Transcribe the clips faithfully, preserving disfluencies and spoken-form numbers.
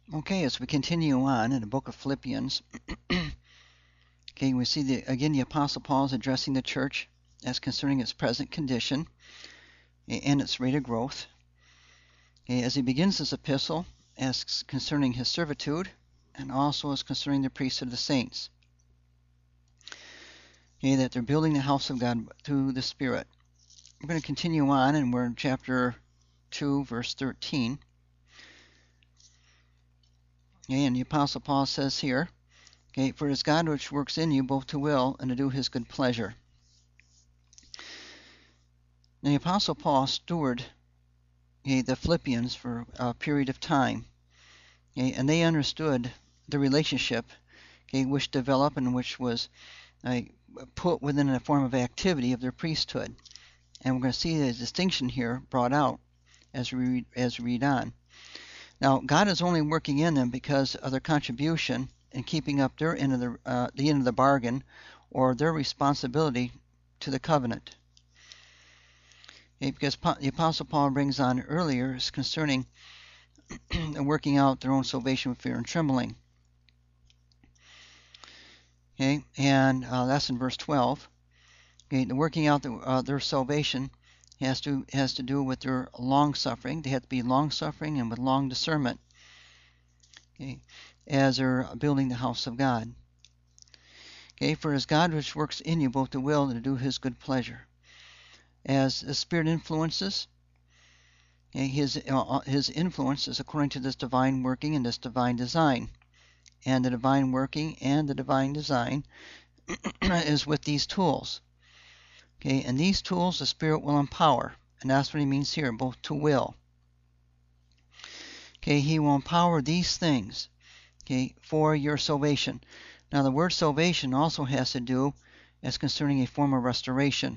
Okay, as we continue on in the book of Philippians, okay, we see the, again the Apostle Paul is addressing the church as concerning its present condition and its rate of growth. Okay, as he begins his epistle, as concerning his servitude, and also as concerning the priesthood of the saints. Okay, that they're building the house of God through the Spirit. We're going to continue on, and we're in chapter two, verse thirteen. Okay, and the Apostle Paul says here, okay, for it is God which works in you both to will and to do his good pleasure. Now, the Apostle Paul stewarded okay, the Philippians for a period of time, okay, and they understood the relationship okay, which developed and which was uh, put within a form of activity of their priesthood. And we're going to see the distinction here brought out as we read, as we read on. Now, God is only working in them because of their contribution in keeping up their end of the, uh, the end of the bargain, or their responsibility to the covenant. Okay, because the Apostle Paul brings on earlier is concerning working out their own salvation with fear and trembling. Okay, and uh, that's in verse twelve. Okay, the working out the, uh, their salvation has to has to do with their long suffering. They have to be long suffering and with long discernment. Okay, as they're building the house of God. Okay, for it is God which works in you both to will and to do his good pleasure. As the Spirit influences, okay, his uh, his influence is according to this divine working and this divine design. And the divine working and the divine design is with these tools. Okay, and these tools the Spirit will empower, and that's what he means here, both to will. Okay, he will empower these things, okay, for your salvation. Now, the word salvation also has to do as concerning a form of restoration.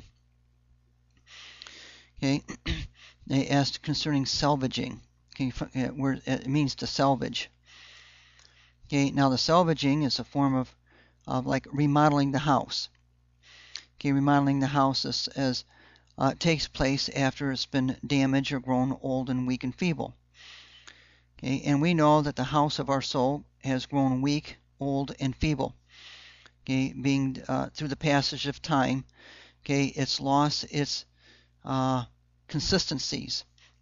Okay, as concerning salvaging. Okay, where it means to salvage. Okay, now the salvaging is a form of, of like remodeling the house. Okay, remodeling the house as, as uh, takes place after it's been damaged or grown old and weak and feeble. Okay, and we know that the house of our soul has grown weak, old, and feeble. Okay, being uh, through the passage of time, okay, it's lost its uh, consistencies.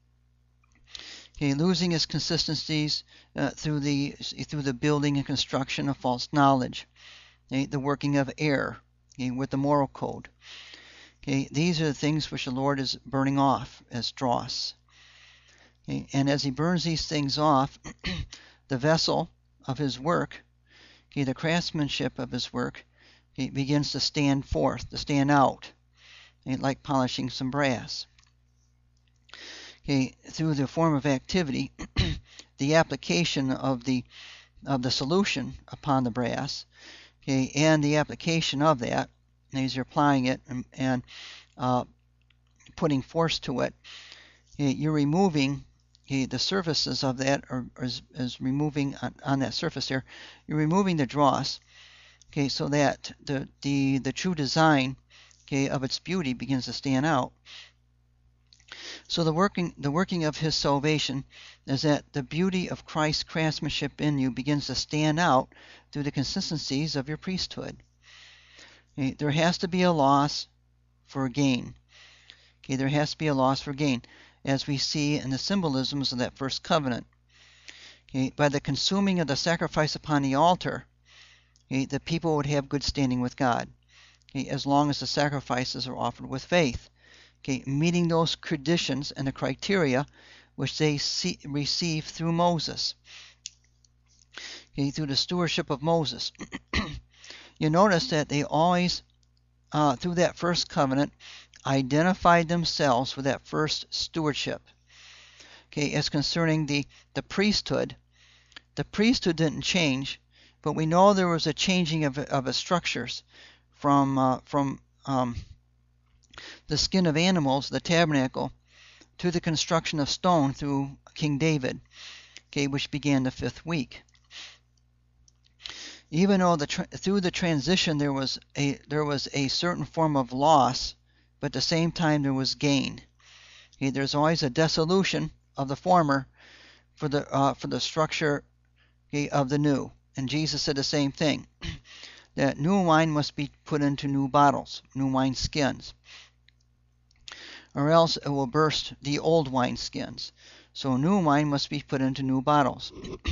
Okay, losing its consistencies uh, through the through the building and construction of false knowledge, okay, the working of error, okay, with the moral code. Okay, these are the things which the Lord is burning off as dross. Okay, and as he burns these things off, the vessel of his work, okay, the craftsmanship of his work, okay, begins to stand forth, to stand out, okay, like polishing some brass. Okay, through the form of activity, the application of the of the solution upon the brass, okay, and the application of that, as you're applying it and, and uh, putting force to it, okay, you're removing okay, the surfaces of that, or, or is, is removing on, on that surface there, you're removing the dross, okay, so that the the the true design, okay, of its beauty begins to stand out. So the working the working of his salvation is that the beauty of Christ's craftsmanship in you begins to stand out through the consistencies of your priesthood. Okay, there has to be a loss for gain. Okay, there has to be a loss for gain, as we see in the symbolisms of that first covenant. Okay, by the consuming of the sacrifice upon the altar, okay, the people would have good standing with God, okay, as long as the sacrifices are offered with faith. Okay, meeting those conditions and the criteria which they see, receive through Moses, okay, through the stewardship of Moses. You notice that they always, uh, through that first covenant, identified themselves with that first stewardship. Okay, as concerning the, the priesthood, the priesthood didn't change, but we know there was a changing of, of its structures from uh, from um, the skin of animals, the tabernacle, to the construction of stone through King David, okay, which began the fifth week. Even though the tra- through the transition there was a there was a certain form of loss, but at the same time there was gain. Okay, there's always a dissolution of the former for the uh, for the structure okay, of the new. And Jesus said the same thing, that new wine must be put into new bottles, new wine skins, or else it will burst the old wine skins. So new wine must be put into new bottles.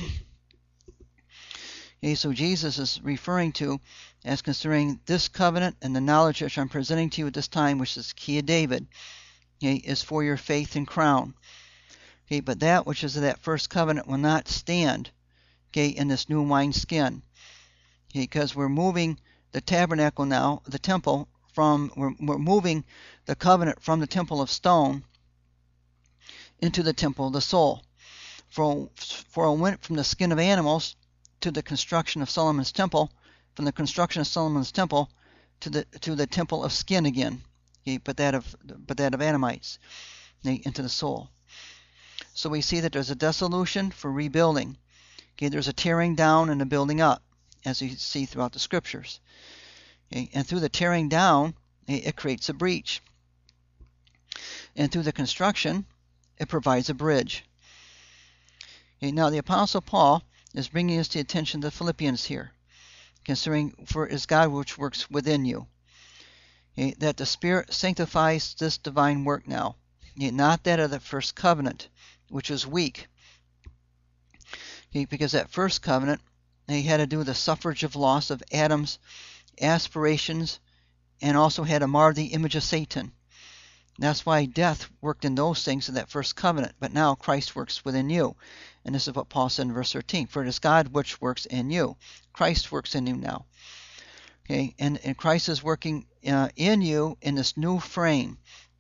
Okay, so Jesus is referring to as considering this covenant and the knowledge which I'm presenting to you at this time, which is the key of David, okay, is for your faith and crown. Okay, but that which is of that first covenant will not stand, okay, in this new wine skin. Okay, because we're moving the tabernacle now, the temple, from we're, we're moving the covenant from the temple of stone into the temple of the soul. For for it went from the skin of animals to the construction of Solomon's temple, from the construction of Solomon's temple to the to the temple of skin again, okay, but that of but that of Anamites, okay, into the soul. So we see that there's a dissolution for rebuilding. Okay, there's a tearing down and a building up, as you see throughout the scriptures. Okay, and through the tearing down, it creates a breach. And through the construction, it provides a bridge. Okay, now the Apostle Paul is bringing us to the attention of the Philippians here, considering for is God which works within you. Okay, that the Spirit sanctifies this divine work now, okay, not that of the first covenant, which was weak. Okay, because that first covenant, they had to do with the suffrage of loss of Adam's aspirations, and also had to mar the image of Satan. That's why death worked in those things in that first covenant, but now Christ works within you. And this is what Paul said in verse thirteen. For it is God which works in you. Christ works in you now. Okay, and, and Christ is working uh, in you in this new frame,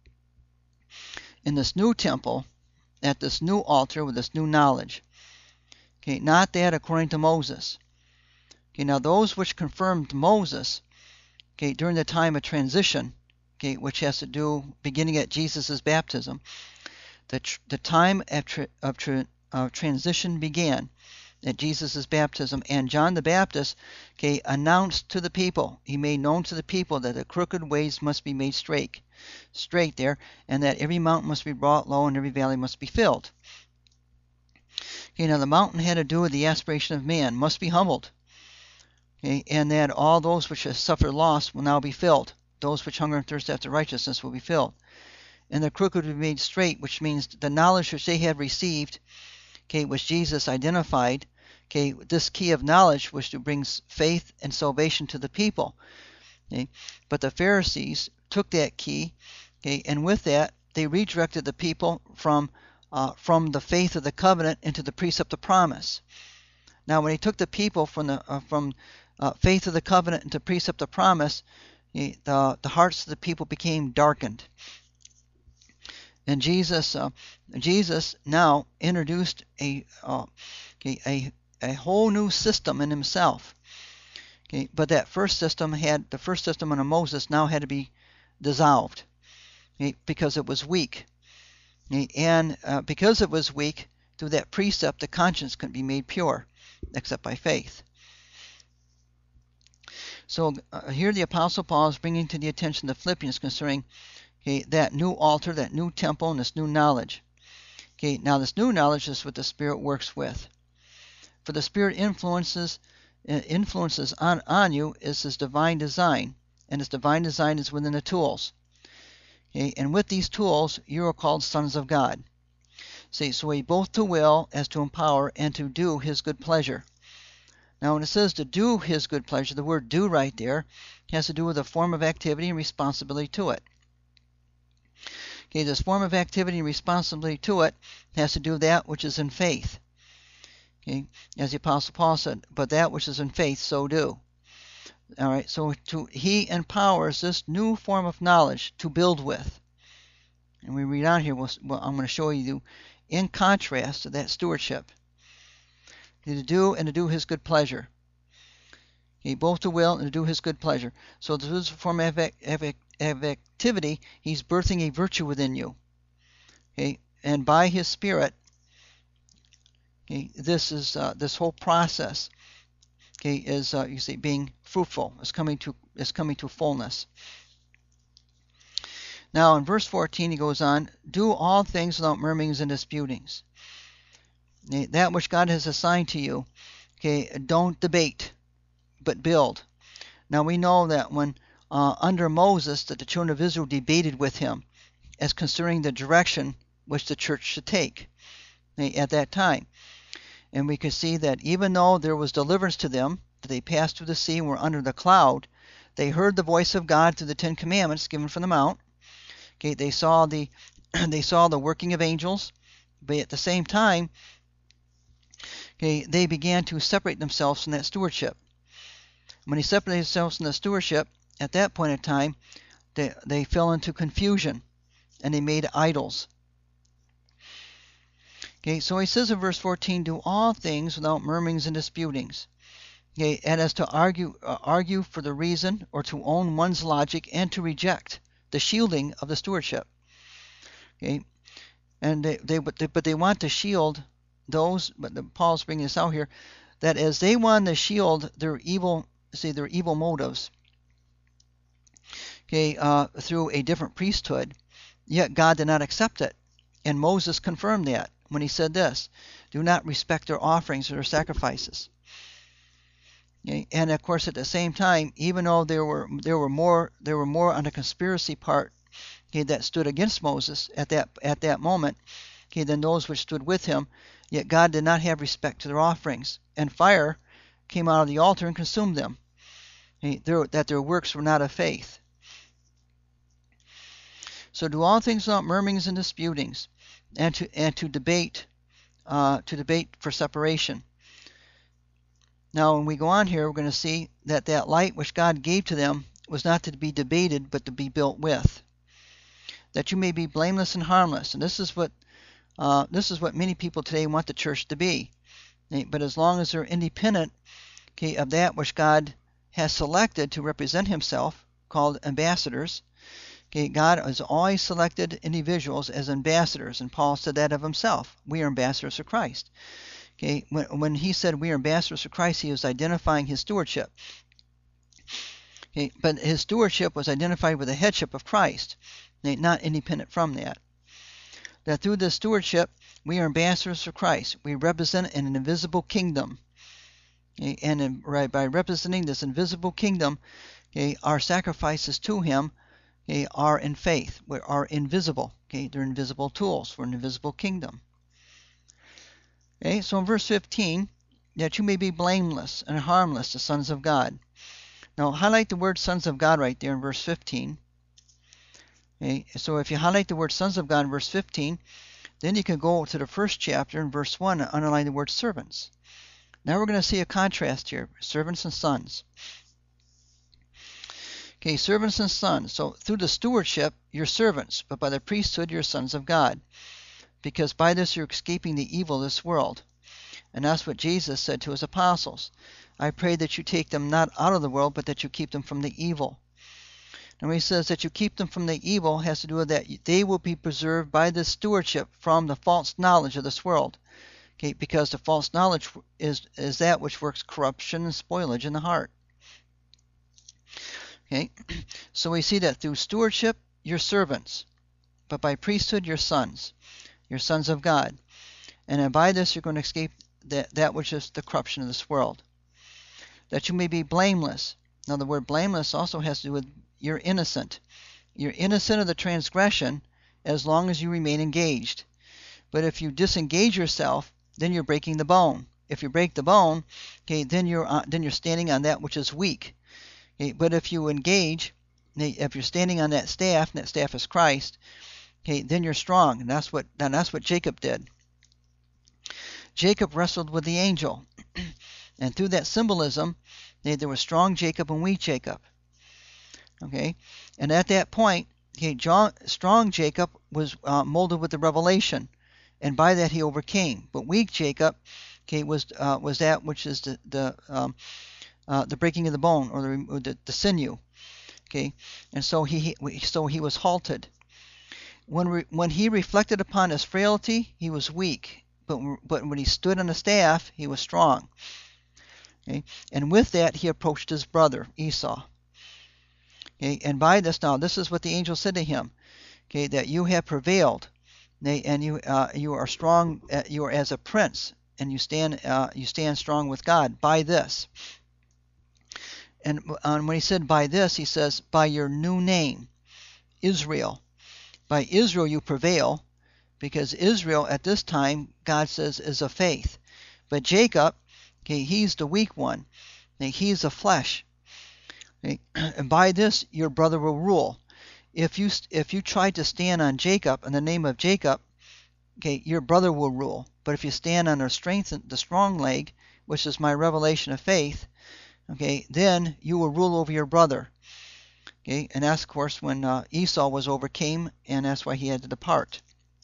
in this new temple, at this new altar with this new knowledge. Okay, not that according to Moses. Okay, now those which confirmed Moses, okay, during the time of transition, okay, which has to do beginning at Jesus' baptism, the tr the time of, tra of, tra of transition began at Jesus' baptism, and John the Baptist, okay, announced to the people, he made known to the people that the crooked ways must be made straight, straight there, and that every mountain must be brought low and every valley must be filled. Okay, now the mountain had to do with the aspiration of man, must be humbled. Okay, and that all those which have suffered loss will now be filled. Those which hunger and thirst after righteousness will be filled. And the crooked will be made straight, which means the knowledge which they had received, okay, which Jesus identified, okay, this key of knowledge was to bring faith and salvation to the people. Okay, but the Pharisees took that key, okay, and with that they redirected the people from uh, from the faith of the covenant into the precept of promise. Now, when he took the people from the uh, from uh, faith of the covenant into precept of promise, he, the the hearts of the people became darkened. And Jesus, uh, Jesus now introduced a, uh, okay, a a whole new system in himself. Okay, but that first system had the first system under Moses now had to be dissolved, okay, because it was weak. Okay, and uh, because it was weak, through that precept, the conscience couldn't be made pure, except by faith. So uh, here the Apostle Paul is bringing to the attention of the Philippians concerning, okay, that new altar, that new temple, and this new knowledge. Okay, now this new knowledge is what the Spirit works with. For the Spirit influences uh, influences on, on you is His divine design, and His divine design is within the tools. Okay, and with these tools, you are called sons of God. See, so He both to will as to empower and to do His good pleasure. Now, when it says to do His good pleasure, the word do right there has to do with a form of activity and responsibility to it. Okay, this form of activity and responsibility to it has to do with that which is in faith. Okay, as the Apostle Paul said, but that which is in faith, so do. All right, so to, He empowers this new form of knowledge to build with. And we read on here, we'll, well, I'm going to show you in contrast to that stewardship. To do and to do His good pleasure. Okay, both to will and to do His good pleasure. So this is a form of, of, of activity. He's birthing a virtue within you. Okay, and by His Spirit, okay, this is uh, this whole process. Okay, is uh, you see being fruitful, is coming to is coming to fullness. Now in verse fourteen he goes on, do all things without murmurings and disputings. That which God has assigned to you, Okay, don't debate, but build. Now we know that when uh, under Moses that the children of Israel debated with him as concerning the direction which the church should take at that time. And we can see that even though there was deliverance to them, that they passed through the sea and were under the cloud, they heard the voice of God through the Ten Commandments given from the mount. Okay, they saw the they saw the working of angels, but at the same time, okay, they began to separate themselves from that stewardship. When they separated themselves from the stewardship, at that point in time, they, they fell into confusion and they made idols. Okay, so he says in verse fourteen, do all things without murmurings and disputings. Okay, and as to argue, uh, argue for the reason or to own one's logic and to reject the shielding of the stewardship. Okay, and they, they but they, but they want to shield those. But the, Paul's bringing this out here, that as they want to shield their evil, say their evil motives. Okay, uh, through a different priesthood, yet God did not accept it, and Moses confirmed that when he said this, do not respect their offerings or their sacrifices. Okay? And of course at the same time, even though there were there were more there were more on the conspiracy part, okay, that stood against Moses at that at that moment, okay, than those which stood with him, yet God did not have respect to their offerings, and fire came out of the altar and consumed them, okay, their, that their works were not of faith. So do all things without murmurings and disputings, and to and to debate, uh, to debate for separation. Now, when we go on here, we're going to see that that light which God gave to them was not to be debated, but to be built with. That you may be blameless and harmless, and this is what uh, this is what many people today want the church to be. But as long as they're independent, okay, of that which God has selected to represent Himself, called ambassadors. Okay, God has always selected individuals as ambassadors, and Paul said that of himself. We are ambassadors for Christ. Okay, when, when he said we are ambassadors for Christ, he was identifying his stewardship. Okay, but his stewardship was identified with the headship of Christ, not independent from that. That through this stewardship, we are ambassadors for Christ. We represent an invisible kingdom. Okay, and in, right, by representing this invisible kingdom, okay, our sacrifices to Him, okay, are in faith, are invisible. Okay, they're invisible tools for an invisible kingdom. Okay, so in verse fifteen, that you may be blameless and harmless, the sons of God. Now highlight the word sons of God right there in verse fifteen. Okay, so if you highlight the word sons of God in verse fifteen, then you can go to the first chapter in verse one and underline the word servants. Now we're going to see a contrast here, servants and sons. Okay, servants and sons. So through the stewardship, you're servants, but by the priesthood, you're sons of God. Because by this you're escaping the evil of this world. And that's what Jesus said to his apostles. I pray that you take them not out of the world, but that you keep them from the evil. And when he says that you keep them from the evil, it has to do with that they will be preserved by this stewardship from the false knowledge of this world. Okay, because the false knowledge is, is that which works corruption and spoilage in the heart. Okay, so we see that through stewardship, you're servants, but by priesthood, you're sons. You're sons of God. And by this, you're going to escape that, that which is the corruption of this world. That you may be blameless. Now, the word blameless also has to do with you're innocent. You're innocent of the transgression as long as you remain engaged. But if you disengage yourself, then you're breaking the bone. If you break the bone, okay, then you're uh, then you're standing on that which is weak. Okay, but if you engage, if you're standing on that staff, and that staff is Christ, okay, then you're strong, and that's what and that's what Jacob did. Jacob wrestled with the angel, and through that symbolism, they, there was strong Jacob and weak Jacob. Okay, and at that point, okay, John, strong Jacob was uh, molded with the revelation, and by that he overcame. But weak Jacob, okay, was uh, was that which is the the um, uh, the breaking of the bone or the, or the the sinew. Okay, and so he, he so he was halted. When re, when he reflected upon his frailty, he was weak. But but when he stood on the staff, he was strong. Okay, and with that he approached his brother Esau. Okay, and by this now, this is what the angel said to him. Okay, that you have prevailed, and you uh, you are strong. Uh, you are as a prince, and you stand uh, you stand strong with God by this. And uh, when he said by this, he says by your new name, Israel. By Israel you prevail, because Israel at this time, God says, is of faith. But Jacob, okay, he's the weak one. Okay, he's the flesh. Okay, and by this your brother will rule. If you if you try to stand on Jacob in the name of Jacob, okay, your brother will rule. But if you stand on the strength, the strong leg, which is my revelation of faith, okay, then you will rule over your brother. Okay, and that's of course when uh, Esau was overcame, and that's why he had to depart.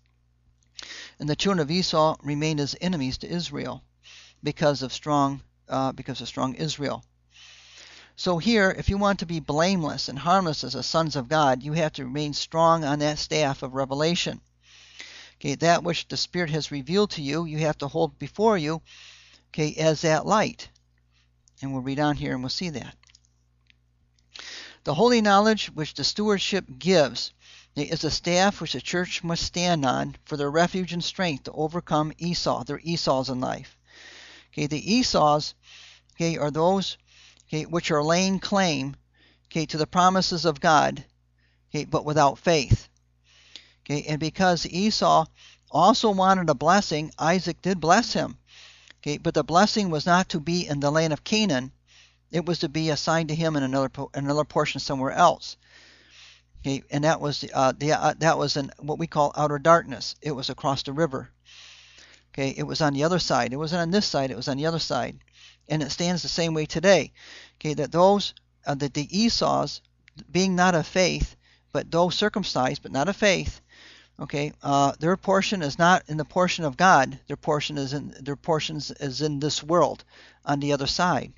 And the children of Esau remained as enemies to Israel because of strong, uh, because of strong Israel. So here, if you want to be blameless and harmless as the sons of God, you have to remain strong on that staff of revelation. Okay, that which the Spirit has revealed to you, you have to hold before you, okay, as that light. And we'll read on here and we'll see that. The holy knowledge which the stewardship gives is a staff which the church must stand on for their refuge and strength to overcome Esau, their Esau's in life. Okay, the Esau's, okay, are those, okay, which are laying claim, okay, to the promises of God, okay, but without faith. Okay, and because Esau also wanted a blessing, Isaac did bless him. Okay, but the blessing was not to be in the land of Canaan. It was to be assigned to him in another another portion somewhere else. Okay, and that was uh, the uh, that was in what we call outer darkness. It was across the river. Okay, it was on the other side. It wasn't on this side. It was on the other side, and it stands the same way today. Okay, that those uh, that the Esau's, being not of faith, but though circumcised, but not of faith. Okay, uh, their portion is not in the portion of God. Their portion is in their portions is in this world, on the other side.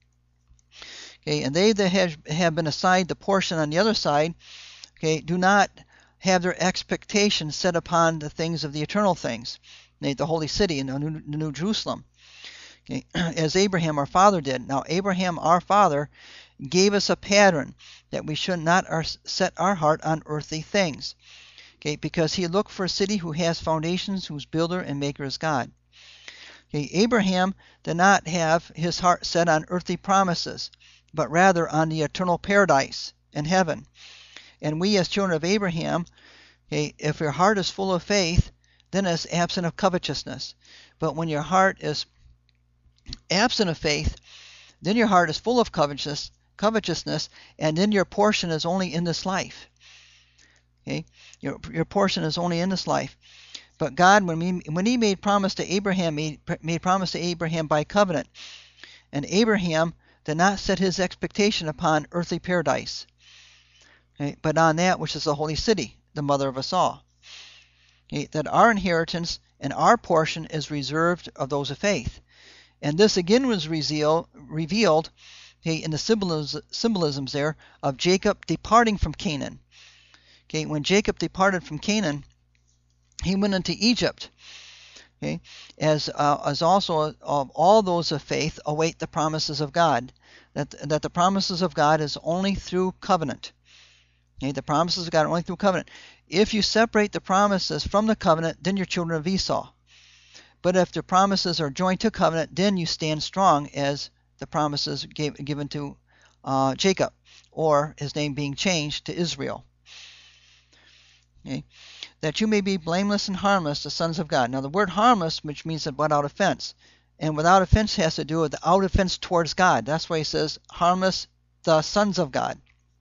Okay, and they that have, have been assigned the portion on the other side, okay, do not have their expectations set upon the things of the eternal things, the holy city and the New, the New Jerusalem, okay, as Abraham our father did. Now Abraham our father gave us a pattern that we should not our, set our heart on earthly things, okay, because he looked for a city who has foundations, whose builder and maker is God. Okay, Abraham did not have his heart set on earthly promises, but rather on the eternal paradise in heaven. And we as children of Abraham, okay, if your heart is full of faith, then it's absent of covetousness. But when your heart is absent of faith, then your heart is full of covetous, covetousness, and then your portion is only in this life. Okay, your your portion is only in this life. But God, when we when He made promise to Abraham, made made promise to Abraham by covenant, and Abraham did not set his expectation upon earthly paradise, okay, but on that which is the holy city, the mother of us all. Okay, that our inheritance and our portion is reserved of those of faith. And this again was revealed, revealed okay, in the symbolisms, symbolisms there of Jacob departing from Canaan. Okay, when Jacob departed from Canaan, he went into Egypt. Okay, as uh, as also of all those of faith await the promises of God, that that the promises of God is only through covenant. Okay, the promises of God are only through covenant. If you separate the promises from the covenant, then you're children of Esau. But if the promises are joined to covenant, then you stand strong as the promises gave, given to uh, Jacob, or his name being changed to Israel. Okay, that you may be blameless and harmless, the sons of God. Now the word harmless, which means that without offense, and without offense has to do with the out offense towards God. That's why he says harmless, the sons of God.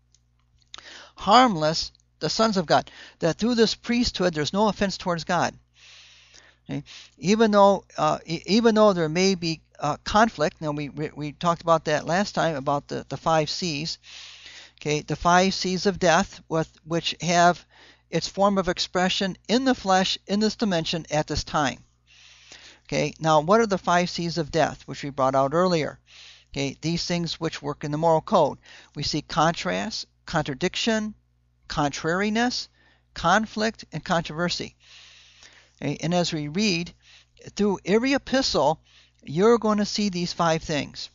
Harmless, the sons of God. That through this priesthood, there's no offense towards God. Okay? Even though, uh, even though there may be uh, conflict. Now we, we we talked about that last time about the the five C's. Okay, the five C's of death, with which have its form of expression in the flesh in this dimension at this time. Okay, now what are the five C's of death, which we brought out earlier? Okay, these things which work in the moral code. We see contrast, contradiction, contrariness, conflict, and controversy. Okay, and as we read through every epistle, you're going to see these five things.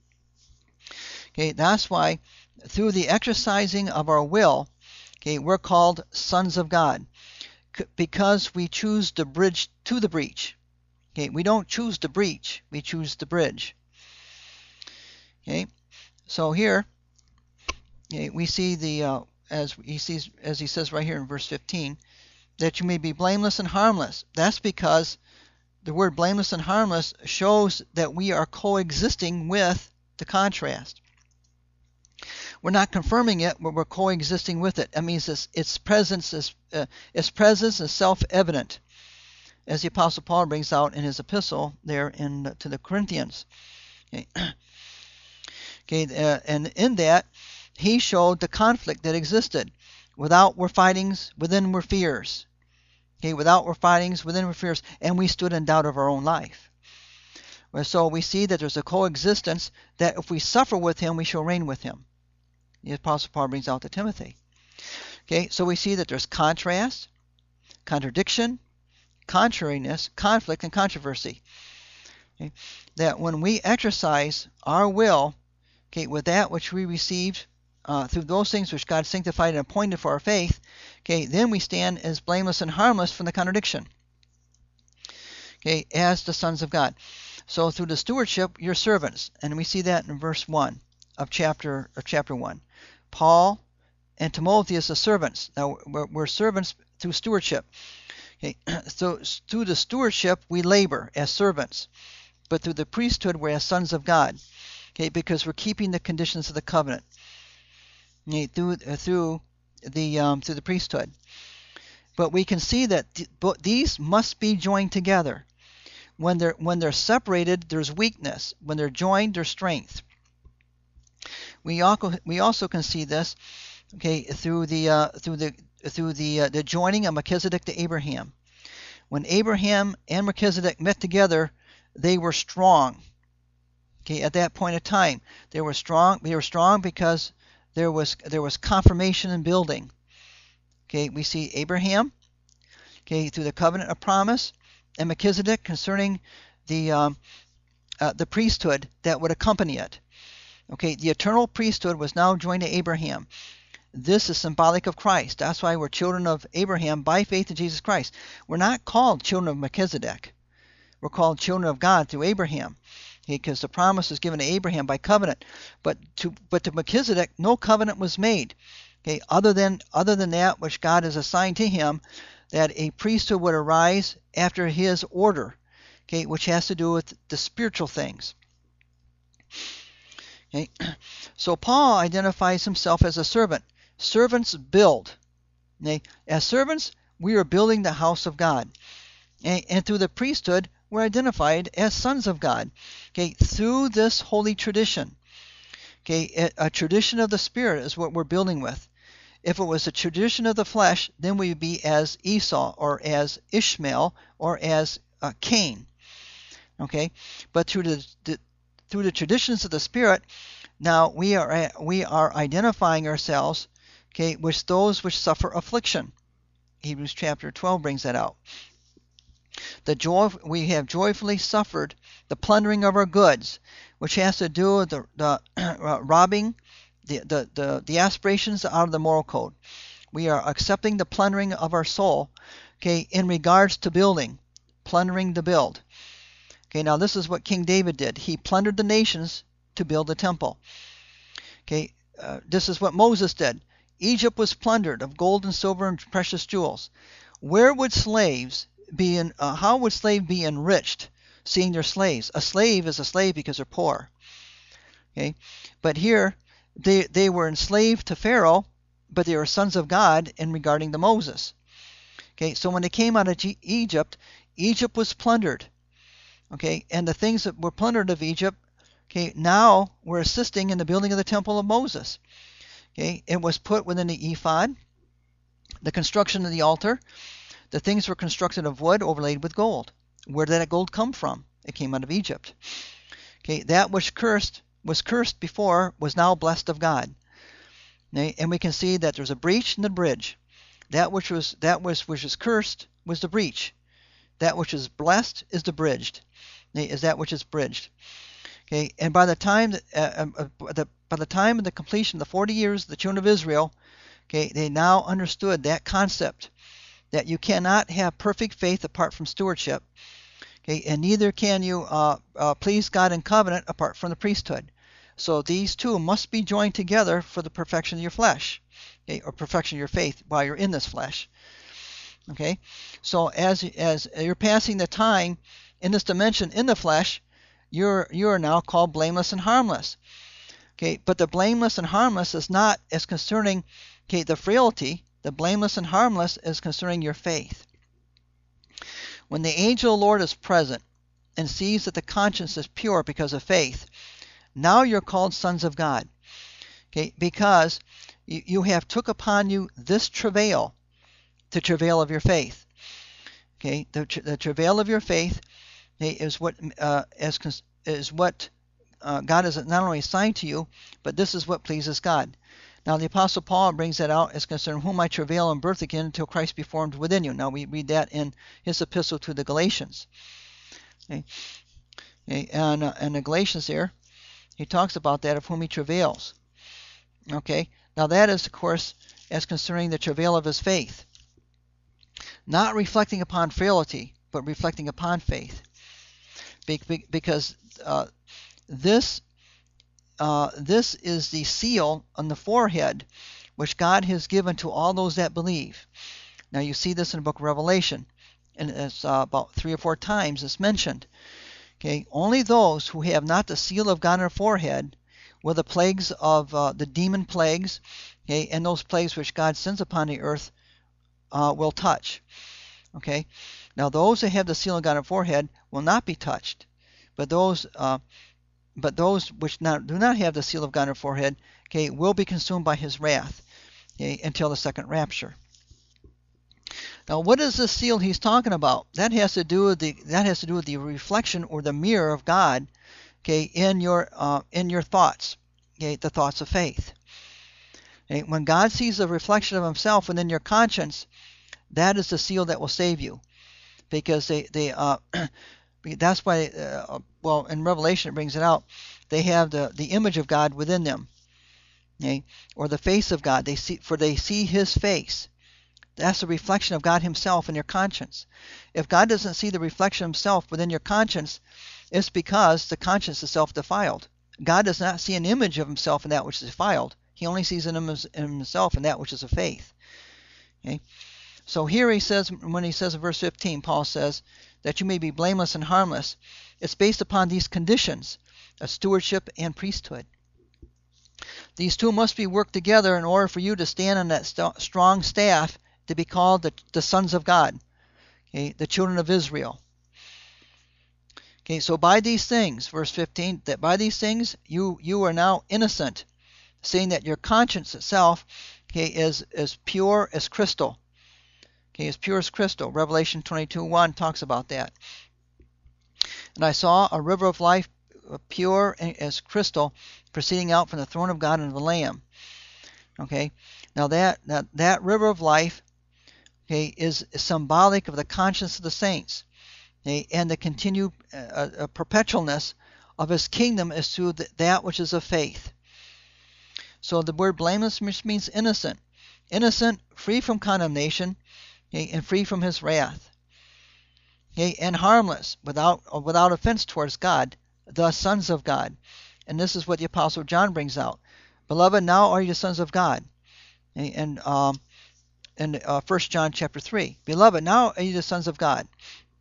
Okay, that's why through the exercising of our will, okay, we're called sons of God, because we choose the bridge to the breach. Okay, we don't choose the breach, we choose the bridge. Okay, so here, okay, we see the uh, as he sees as he says right here in verse fifteen, that you may be blameless and harmless. That's because the word blameless and harmless shows that we are coexisting with the contrast. We're not confirming it, but we're coexisting with it. That means its, its presence is uh, its presence is self-evident, as the Apostle Paul brings out in his epistle there in to the Corinthians. Okay, okay uh, and in that he showed the conflict that existed. Without were fightings, within were fears. Okay, without were fightings, within were fears, and we stood in doubt of our own life. So we see that there's a coexistence, that if we suffer with him, we shall reign with him. The Apostle Paul brings out to Timothy. Okay, so we see that there's contrast, contradiction, contrariness, conflict, and controversy. Okay, that when we exercise our will, okay, with that which we received uh, through those things which God sanctified and appointed for our faith, okay, then we stand as blameless and harmless from the contradiction. Okay, as the sons of God. So through the stewardship, you're servants, and we see that in verse one of chapter of chapter one. Paul and Timotheus are servants. Now we're, we're servants through stewardship. Okay, so through the stewardship we labor as servants, but through the priesthood we're as sons of God. Okay, because we're keeping the conditions of the covenant. Okay, through uh, through the um, through the priesthood. But we can see that th- these must be joined together. When they're when they're separated, there's weakness. When they're joined, there's strength. We also we also can see this, okay, through the uh, through the through the uh, the joining of Melchizedek to Abraham. When Abraham and Melchizedek met together, they were strong. Okay, at that point of time, they were strong. They were strong because there was there was confirmation and building. Okay, we see Abraham, okay, through the covenant of promise, and Melchizedek concerning the um, uh, the priesthood that would accompany it. Okay, the eternal priesthood was now joined to Abraham. This is symbolic of Christ. That's why we're children of Abraham by faith in Jesus Christ. We're not called children of Melchizedek. We're called children of God through Abraham, because the promise is given to Abraham by covenant. But to but to Melchizedek, no covenant was made. Okay, other than other than that which God has assigned to him, that a priesthood would arise after his order. Okay, which has to do with the spiritual things. Okay, so Paul identifies himself as a servant. Servants build. Okay, as servants, we are building the house of God, and, and through the priesthood, we're identified as sons of God. Okay, through this holy tradition. Okay, a, a tradition of the Spirit is what we're building with. If it was a tradition of the flesh, then we would be as Esau or as Ishmael or as uh, Cain. Okay, but through the, the through the traditions of the Spirit, now we are we are identifying ourselves, okay, with those which suffer affliction. Hebrews chapter twelve brings that out. The joy we have joyfully suffered the plundering of our goods, which has to do with the, the uh, robbing, the, the the the aspirations out of the moral code. We are accepting the plundering of our soul, okay, in regards to building, plundering the build. Okay, now this is what King David did. He plundered the nations to build the temple. Okay, uh, this is what Moses did. Egypt was plundered of gold and silver and precious jewels. Where would slaves be in, uh, how would slaves be enriched seeing their slaves? A slave is a slave because they're poor. Okay, but here they they were enslaved to Pharaoh, but they were sons of God in regarding to Moses. Okay, so when they came out of G- Egypt, Egypt was plundered. Okay, and the things that were plundered of Egypt, okay, now we're assisting in the building of the temple of Moses. Okay, it was put within the ephod, the construction of the altar. The things were constructed of wood overlaid with gold. Where did that gold come from? It came out of Egypt. Okay, that which cursed was cursed before was now blessed of God. Okay, and we can see that there's a breach and a bridge. That which was that was which was cursed was the breach. That which is blessed is the bridged. Is that which is bridged. Okay, and by the time that, uh, uh, the, by the time of the completion of the forty years of the children of Israel, okay, they now understood that concept, that you cannot have perfect faith apart from stewardship. Okay, and neither can you uh, uh, please God in covenant apart from the priesthood. So these two must be joined together for the perfection of your flesh, okay, or perfection of your faith while you're in this flesh. Okay, so as as you're passing the time in this dimension in the flesh, you're you are now called blameless and harmless. Okay, but the blameless and harmless is not as concerning, okay, the frailty. The blameless and harmless is concerning your faith. When the angel of the Lord is present and sees that the conscience is pure because of faith, now you're called sons of God. Okay, because you, you have took upon you this travail, the travail of your faith. Okay, the, the travail of your faith, okay, is what uh, as is what uh, God has not only assigned to you, but this is what pleases God. Now the Apostle Paul brings that out as concerning whom I travail in birth again until Christ be formed within you. Now we read that in his epistle to the Galatians. Okay, okay, and uh, in the Galatians there, he talks about that of whom he travails. Okay, now that is of course as concerning the travail of his faith, not reflecting upon frailty, but reflecting upon faith, be, be, because uh, this. Uh, this is the seal on the forehead which God has given to all those that believe. Now you see this in the book of Revelation, and it's uh, about three or four times it's mentioned. Okay, only those who have not the seal of God on their forehead, with the plagues of uh, the demon plagues, okay, and those plagues which God sends upon the earth, uh, will touch. Okay, now those that have the seal of God on their forehead will not be touched, but those uh, But those which not, do not have the seal of God on their forehead, okay, will be consumed by his wrath, okay, until the second rapture. Now, what is this seal he's talking about? That has to do with the that has to do with the reflection or the mirror of God, okay, in your uh, in your thoughts, okay, the thoughts of faith. Okay, when God sees the reflection of Himself within your conscience, that is the seal that will save you, because they they uh. That's why, uh, well, in Revelation it brings it out. They have the, the image of God within them, okay? Or the face of God. They see, for they see His face. That's the reflection of God Himself in your conscience. If God doesn't see the reflection of Himself within your conscience, it's because the conscience is self-defiled. God does not see an image of Himself in that which is defiled. He only sees in Himself in that which is of faith. Okay? So here he says, when he says in verse fifteen, Paul says, that you may be blameless and harmless. It's based upon these conditions of stewardship and priesthood. These two must be worked together in order for you to stand on that st- strong staff to be called the, the sons of God, okay, the children of Israel. Okay, so by these things, verse fifteen, that by these things you you are now innocent, saying that your conscience itself, okay, is as pure as crystal. Okay, as pure as crystal. Revelation twenty-two one talks about that. And I saw a river of life, pure as crystal, proceeding out from the throne of God and of the Lamb. Okay, now that that, that river of life, okay, is, is symbolic of the conscience of the saints, okay, and the continued uh, uh, perpetualness of His kingdom is through the, that which is of faith. So the word blameless means innocent, innocent, free from condemnation, okay, and free from His wrath, okay, and harmless, without without offense towards God, the sons of God. And this is what the Apostle John brings out. Beloved, now are you the sons of God. Okay, and um, in uh, First John chapter three, Beloved, now are you the sons of God.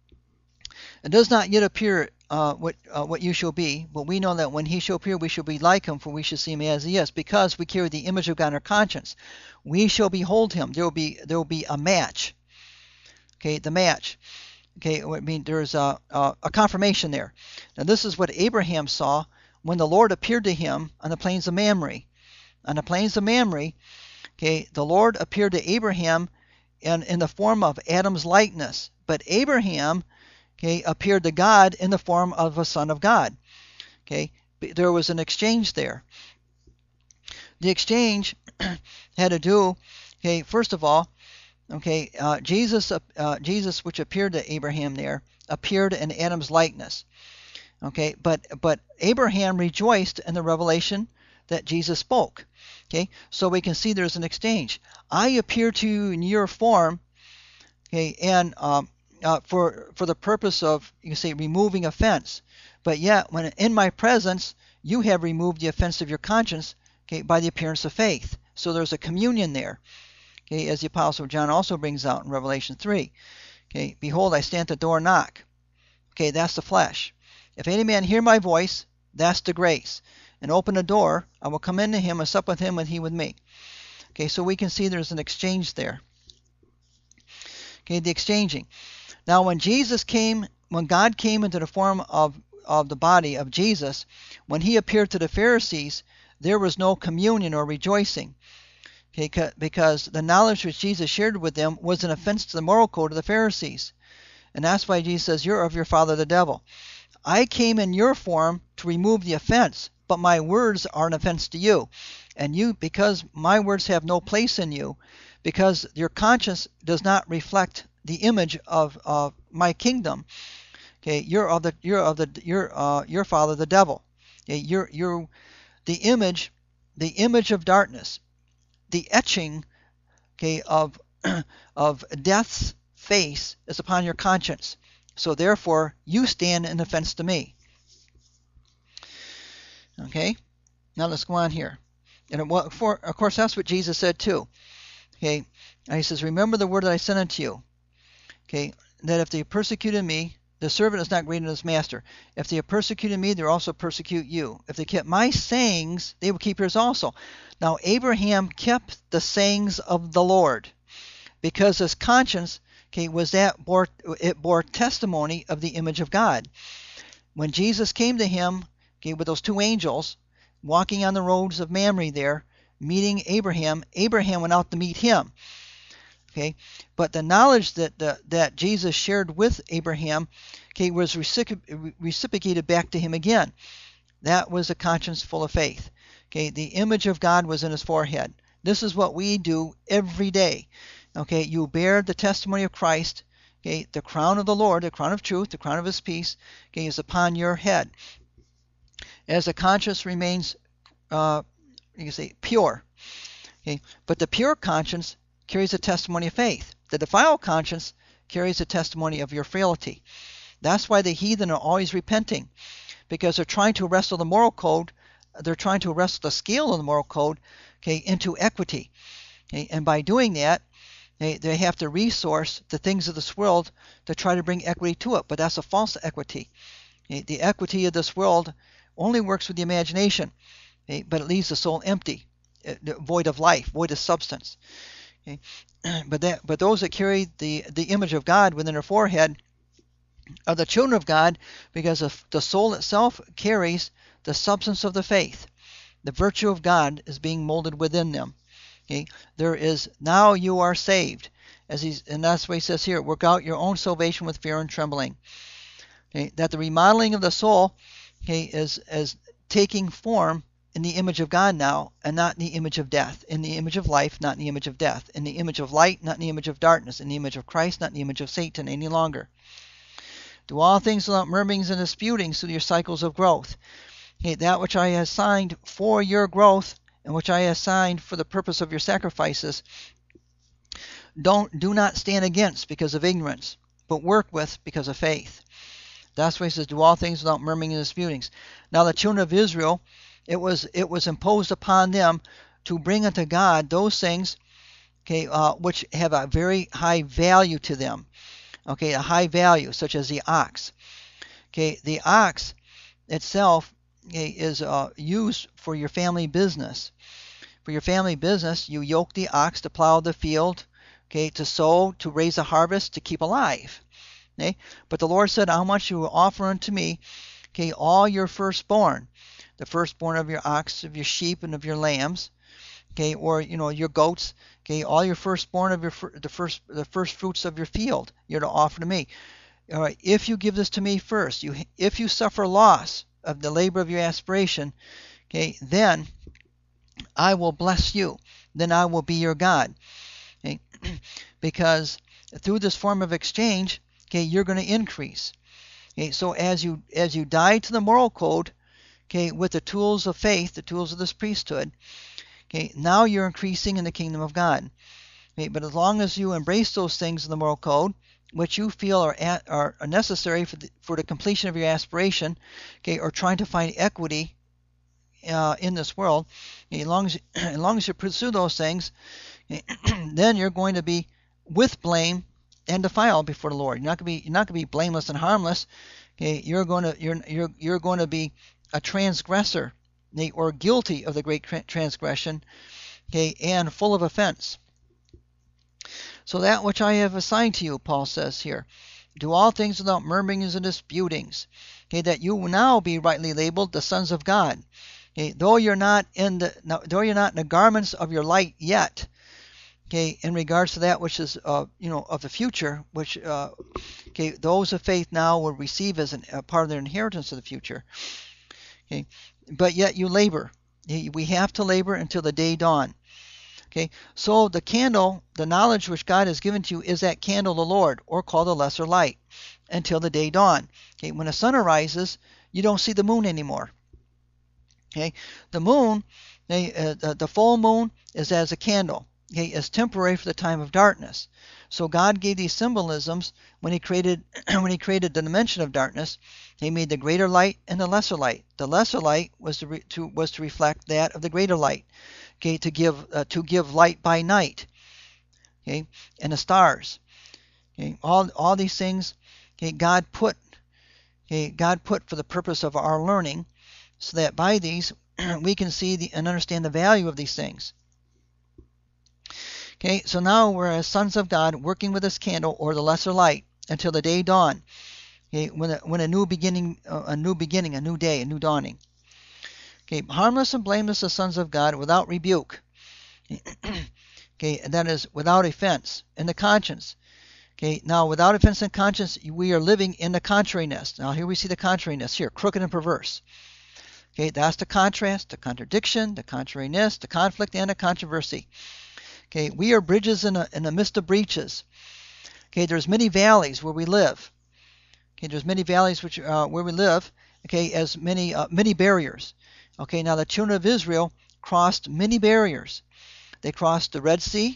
It does not yet appear uh, what uh, what you shall be, but we know that when He shall appear, we shall be like Him, for we shall see Him as He is, because we carry the image of God in our conscience. We shall behold Him. There will be there will be a match. Okay, the match. Okay, I mean there's a, a a confirmation there. Now this is what Abraham saw when the Lord appeared to him on the plains of Mamre. On the plains of Mamre, okay, the Lord appeared to Abraham in in the form of Adam's likeness, but Abraham, okay, appeared to God in the form of a son of God. Okay, there was an exchange there. The exchange had to do, okay, first of all, okay, uh, Jesus, uh, Jesus, which appeared to Abraham there, appeared in Adam's likeness. Okay, but but Abraham rejoiced in the revelation that Jesus spoke. Okay, so we can see there's an exchange. I appear to you in your form, okay, and um, uh, for for the purpose of, you can say, removing offense. But yet, when in my presence, you have removed the offense of your conscience, okay, by the appearance of faith. So there's a communion there, okay, as the Apostle John also brings out in Revelation three. Okay, behold, I stand at the door and knock. Okay, that's the flesh. If any man hear my voice, that's the grace, and open the door, I will come into him and sup with him and he with me. Okay, so we can see there's an exchange there. Okay, the exchanging. Now, when Jesus came, when God came into the form of, of the body of Jesus, when he appeared to the Pharisees, there was no communion or rejoicing. Okay, because the knowledge which Jesus shared with them was an offense to the moral code of the Pharisees. And that's why Jesus says, you're of your father the devil. I came in your form to remove the offense, but my words are an offense to you. And you, because my words have no place in you, because your conscience does not reflect the image of, of my kingdom, okay, you're of the you're of the you're uh, your father the devil. Okay, you're you're the image, the image of darkness, the etching, okay, of of death's face is upon your conscience. So therefore, you stand in offense to me. Okay, now let's go on here. And it, for, of course, that's what Jesus said too. Okay, and he says, remember the word that I sent unto you. Okay, that if they persecuted me, the servant is not greater than his master. If they have persecuted me, they will also persecute you. If they kept my sayings, they will keep yours also. Now Abraham kept the sayings of the Lord, because his conscience, okay, was that bore it bore testimony of the image of God. When Jesus came to him, okay, with those two angels walking on the roads of Mamre there, meeting Abraham, Abraham went out to meet him. Okay, but the knowledge that the, that Jesus shared with Abraham, okay, was recipro- reciprocated back to him again. That was a conscience full of faith. Okay, the image of God was in his forehead. This is what we do every day. Okay, you bear the testimony of Christ. Okay, the crown of the Lord, the crown of truth, the crown of his peace, okay, is upon your head. As the conscience remains, uh, you can say, pure. Okay, but the pure conscience carries a testimony of faith. The defiled conscience carries a testimony of your frailty. That's why the heathen are always repenting, because they're trying to wrestle the moral code. They're trying to wrestle the scale of the moral code, okay, into equity. Okay, and by doing that, they, they have to resource the things of this world to try to bring equity to it. But that's a false equity. Okay, the equity of this world only works with the imagination, okay, but it leaves the soul empty, void of life, void of substance. Okay. But that, but those that carry the, the image of God within their forehead are the children of God, because of the soul itself carries the substance of the faith. The virtue of God is being molded within them. Okay. There is, now you are saved, as he's, and that's what he says here, work out your own salvation with fear and trembling. Okay. That the remodeling of the soul, okay, is, is taking form in the image of God now, and not in the image of death. In the image of life, not in the image of death. In the image of light, not in the image of darkness. In the image of Christ, not in the image of Satan any longer. Do all things without murmurings and disputings through your cycles of growth. Okay, that which I assigned for your growth, and which I assigned for the purpose of your sacrifices, don't do not stand against because of ignorance, but work with because of faith. That's why he says, do all things without murmuring and disputings. Now the children of Israel, It was it was imposed upon them to bring unto God those things, okay, uh, which have a very high value to them, okay, a high value, such as the ox. Okay, the ox itself, okay, is uh, used for your family business. For your family business, you yoke the ox to plow the field, okay, to sow, to raise a harvest, to keep alive. Okay, but the Lord said, "How much you will offer unto me, okay, all your firstborn." The firstborn of your ox, of your sheep, and of your lambs, okay, or you know your goats, okay, all your firstborn of your the first the first fruits of your field, you're to offer to me. All right, if you give this to me first, you if you suffer loss of the labor of your aspiration, okay, then I will bless you. Then I will be your God, okay, because through this form of exchange, okay, you're going to increase. Okay, so as you as you die to the moral code, okay, with the tools of faith, the tools of this priesthood, okay, now you're increasing in the kingdom of God. Okay, but as long as you embrace those things in the moral code, which you feel are at, are necessary for the, for the completion of your aspiration, okay, or trying to find equity uh, in this world, okay, as long as as long as you pursue those things, okay, then you're going to be with blame and defiled before the Lord. You're not going to be you're not going to be blameless and harmless. Okay, you're going to you're you're you're going to be a transgressor, okay, or guilty of the great transgression, okay, and full of offense. So that which I have assigned to you, Paul says here, do all things without murmurings and disputings, okay, that you will now be rightly labeled the sons of God. Okay, though you're not in the though you're not in the garments of your light yet, okay, in regards to that which is uh, you know of the future, which uh, okay, those of faith now will receive as an, a part of their inheritance of the future. Okay, but yet you labor. We have to labor until the day dawn. Okay, so the candle, the knowledge which God has given to you, is that candle, the Lord, or called the lesser light, until the day dawn. Okay, when the sun arises, you don't see the moon anymore. Okay, the moon, okay, uh, the, the full moon is as a candle. Okay, is temporary for the time of darkness. So God gave these symbolisms when He created when He created the dimension of darkness. He made the greater light and the lesser light. The lesser light was to, re, to was to reflect that of the greater light. Okay, to give uh, to give light by night. Okay, and the stars. Okay, all all these things. Okay, God put. Okay, God put for the purpose of our learning, so that by these we can see the, and understand the value of these things. Okay, so now we're as sons of God working with this candle or the lesser light until the day dawn. Okay, when a, when a new beginning, uh, a new beginning, a new day, a new dawning. Okay, harmless and blameless as sons of God without rebuke. Okay, and that is without offense in the conscience. Okay, now without offense in conscience, we are living in the contrariness. Now here we see the contrariness here, crooked and perverse. Okay, that's the contrast, the contradiction, the contrariness, the conflict, and the controversy. Okay, we are bridges in, a, in the midst of breaches. Okay, there's many valleys where we live. Okay, there's many valleys which uh, where we live. Okay, as many uh, many barriers. Okay, now the children of Israel crossed many barriers. They crossed the Red Sea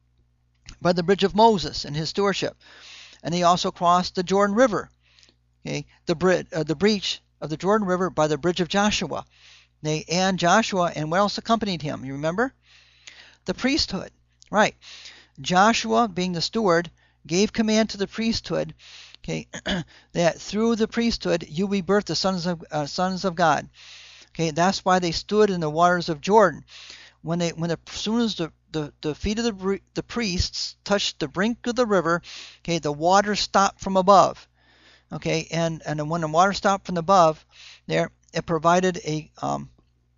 by the bridge of Moses and his stewardship, and they also crossed the Jordan River. Okay, the bridge uh, the breach of the Jordan River by the bridge of Joshua. They and Joshua and what else accompanied him? You remember? The priesthood. Right. Joshua, being the steward, gave command to the priesthood, okay, that through the priesthood you rebirth the sons of uh, sons of God. Okay, that's why they stood in the waters of Jordan. When they, when the, as soon as the, the, the feet of the the priests touched the brink of the river, okay, the water stopped from above. Okay, and and when the water stopped from above, there it provided a um,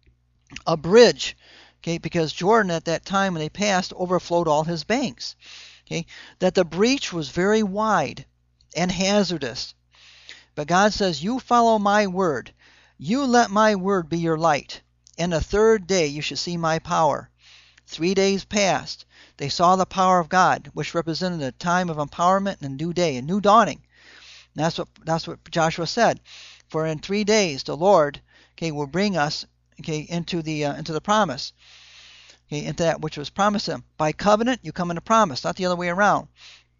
a bridge. Okay, because Jordan at that time when they passed overflowed all his banks. Okay, that the breach was very wide and hazardous. But God says, you follow my word. You let my word be your light. And the third day you shall see my power. Three days passed. They saw the power of God, which represented a time of empowerment and a new day, a new dawning. And that's what that's what Joshua said. For in three days the Lord, okay, will bring us, okay, into the uh, into the promise, okay, into that which was promised him. By covenant you come into promise, not the other way around.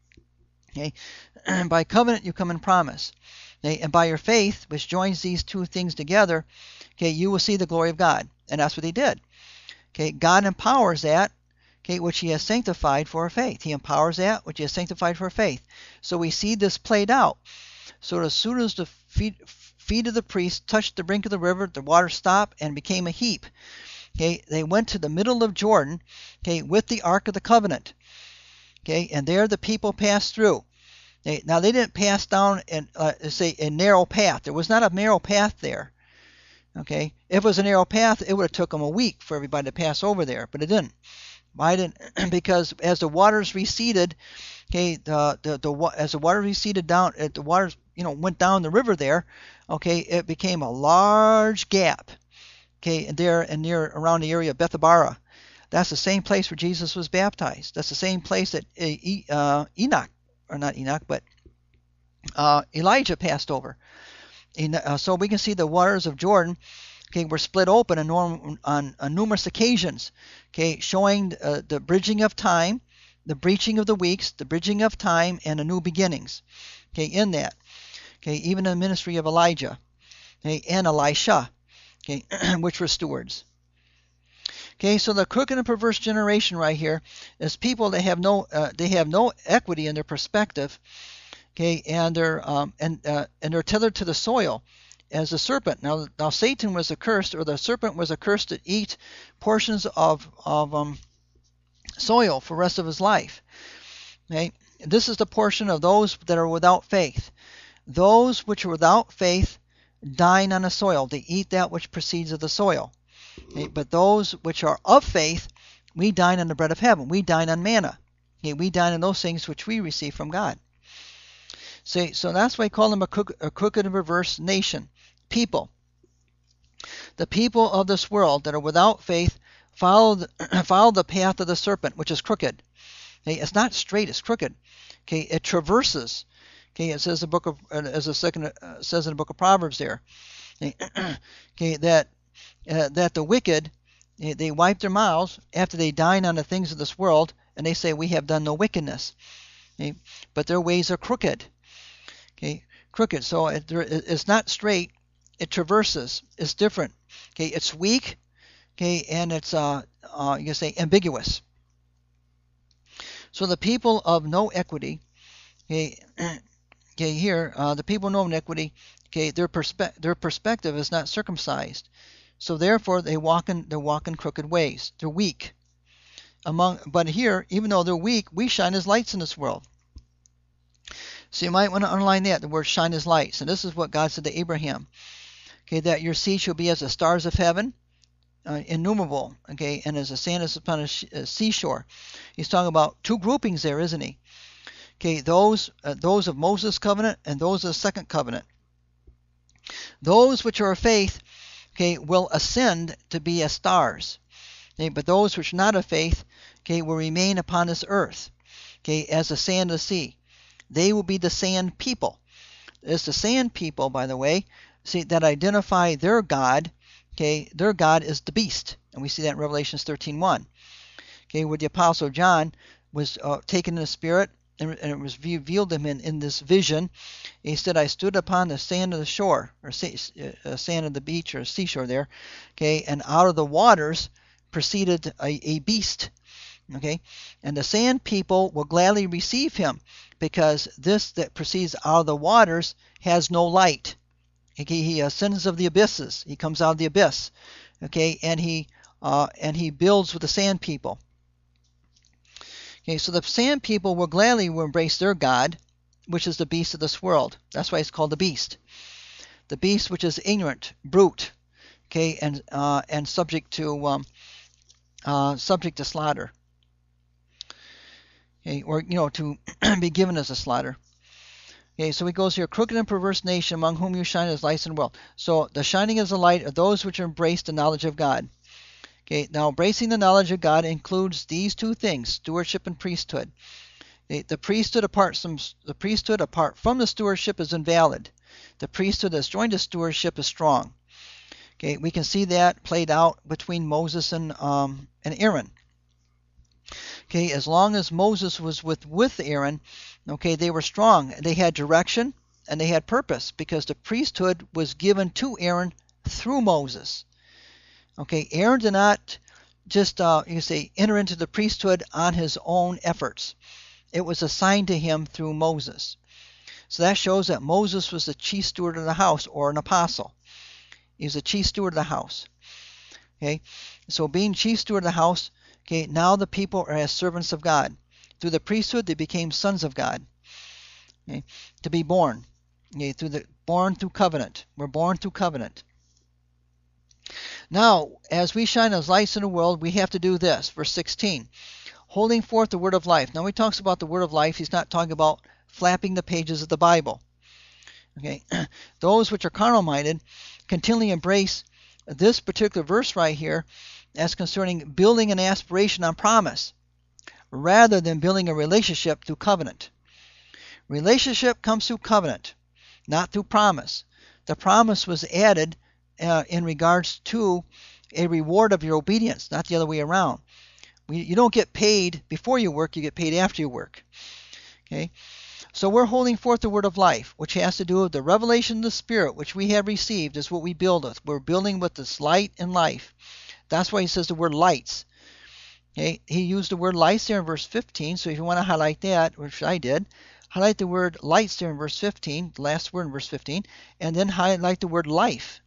Okay, by covenant you come in promise, okay, and by your faith, which joins these two things together, okay, you will see the glory of God, and that's what he did. Okay, God empowers that, okay, which he has sanctified for faith. He empowers that which he has sanctified for faith. So we see this played out. So as soon as the feet feet of the priests touched the brink of the river, the water stopped and became a heap. Okay, they went to the middle of Jordan, okay, with the Ark of the Covenant. Okay, and there the people passed through. They, now they didn't pass down in uh, say a narrow path. There was not a narrow path there. Okay, if it was a narrow path, it would have took them a week for everybody to pass over there, but it didn't. Why didn't? Because as the waters receded, okay, the the, the as the water receded down, the waters you know went down the river there. Okay, it became a large gap. Okay, and there and near around the area of Bethabara. That's the same place where Jesus was baptized. That's the same place that uh, Enoch, or not Enoch, but uh, Elijah passed over. Uh, so we can see the waters of Jordan, okay, were split open on, on, on numerous occasions, okay, showing uh, the bridging of time, the breaching of the weeks, the bridging of time, and the new beginnings. Okay, in that. Okay, even in the ministry of Elijah, okay, and Elisha, okay, which were stewards. Okay, so the crooked and perverse generation right here is people that have no, uh, they have no equity in their perspective. Okay, and they're um, and uh, and they're tethered to the soil as a serpent. Now, now Satan was accursed, or the serpent was accursed to eat portions of of um, soil for the rest of his life. Okay, this is the portion of those that are without faith. Those which are without faith dine on the soil. They eat that which proceeds of the soil. Okay, but those which are of faith, we dine on the bread of heaven. We dine on manna. Okay, we dine on those things which we receive from God. So, so that's why I call them a, crook, a crooked and perverse nation. People. The people of this world that are without faith follow the, follow the path of the serpent, which is crooked. Okay, it's not straight, it's crooked. Okay, it traverses. Okay, it says the book of, as the second uh, says in the book of Proverbs there. Okay, okay that uh, that the wicked, they wipe their mouths after they dine on the things of this world, and they say, we have done no wickedness. Okay, but their ways are crooked. Okay, crooked. So it, it's not straight. It traverses. It's different. Okay, it's weak. Okay, and it's uh, uh you can say ambiguous. So the people of no equity. Okay, okay here uh, the people of no equity. Okay, their perspe- their perspective is not circumcised. So therefore they walk in they walk in crooked ways. They're weak. Among but here, even though they're weak, we shine as lights in this world. So you might want to underline that, the word shine as lights. And this is what God said to Abraham. Okay, that your seed shall be as the stars of heaven, uh, innumerable, okay, and as the sand is upon a, sh- a seashore. He's talking about two groupings there, isn't he? Okay, those uh, those of Moses' covenant and those of the second covenant. Those which are of faith, okay, will ascend to be as stars. Okay, but those which are not of faith, okay, will remain upon this earth, okay, as the sand of the sea. They will be the sand people. It's the sand people, by the way, see, that identify their God. Okay, their God is the beast, and we see that in Revelation thirteen one. Okay, where the Apostle John was uh, taken in the Spirit, and, and it was revealed to him in, in this vision. He said, I stood upon the sand of the shore, or uh, sand of the beach, or seashore there, okay, and out of the waters proceeded a, a beast. Okay, and the sand people will gladly receive him, because this that proceeds out of the waters has no light. Okay, he ascends of the abysses. He comes out of the abyss. Okay, and he uh, and he builds with the sand people. Okay, so the sand people will gladly will embrace their God, which is the beast of this world. That's why it's called the beast. The beast which is ignorant, brute, okay, and uh, and subject to um, uh, subject to slaughter. Okay, or you know, to be given as a slaughter. Okay, so he goes here, crooked and perverse nation among whom you shine as lights in the world. So the shining as a light of those which embrace the knowledge of God. Okay, now embracing the knowledge of God includes these two things, stewardship and priesthood. Okay, the priesthood apart from the priesthood apart from the stewardship is invalid. The priesthood that's joined to stewardship is strong. Okay, we can see that played out between Moses and um, and Aaron. Okay, as long as Moses was with, with Aaron, okay, they were strong. They had direction and they had purpose, because the priesthood was given to Aaron through Moses. Okay, Aaron did not just, uh, you say, enter into the priesthood on his own efforts. It was assigned to him through Moses. So that shows that Moses was the chief steward of the house, or an apostle. He was the chief steward of the house. Okay, so being chief steward of the house, okay, now the people are as servants of God. Through the priesthood, they became sons of God. Okay, to be born, okay, through the born through covenant. We're born through covenant. Now, as we shine as lights in the world, we have to do this. Verse sixteen, holding forth the word of life. Now, when he talks about the word of life, he's not talking about flapping the pages of the Bible. Okay, those which are carnal-minded continually embrace this particular verse right here as concerning building an aspiration on promise, rather than building a relationship through covenant. Relationship comes through covenant, not through promise. The promise was added uh, in regards to a reward of your obedience, not the other way around. We, you don't get paid before you work, you get paid after you work. Okay? So we're holding forth the word of life, which has to do with the revelation of the Spirit, which we have received, is what we build with. We're building with this light and life. That's why he says the word lights. Okay? He used the word lights there in verse fifteen, so if you want to highlight that, which I did, highlight the word lights there in verse fifteen, the last word in verse fifteen, and then highlight the word life.